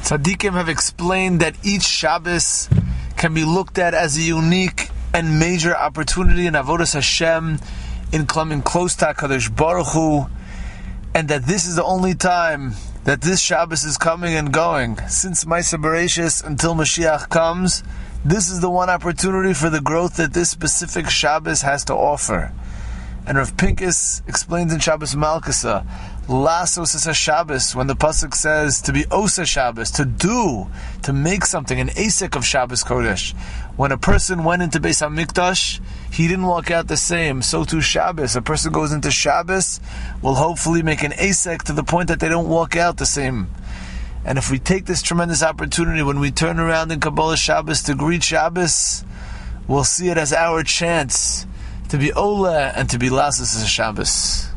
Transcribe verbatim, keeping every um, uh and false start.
Tzaddikim have explained that each Shabbos can be looked at as a unique and major opportunity in Avodas Hashem, in coming close to HaKadosh Baruch Hu, and that this is the only time that this Shabbos is coming and going. Since Maaseh Bereishis until Mashiach comes, this is the one opportunity for the growth that this specific Shabbos has to offer. And Rav Pincus explains in Shabbos Malkasa, Lasos is a Shabbos, when the Pasuk says to be Osa Shabbos, to do, to make something, an asek of Shabbos Kodesh. When a person went into Beis HaMikdash, he didn't walk out the same. So too Shabbos. A person goes into Shabbos, will hopefully make an asek to the point that they don't walk out the same. And if we take this tremendous opportunity when we turn around in Kabbalah Shabbos to greet Shabbos, we'll see it as our chance to be Ola and to be Lasos as a Shabbos.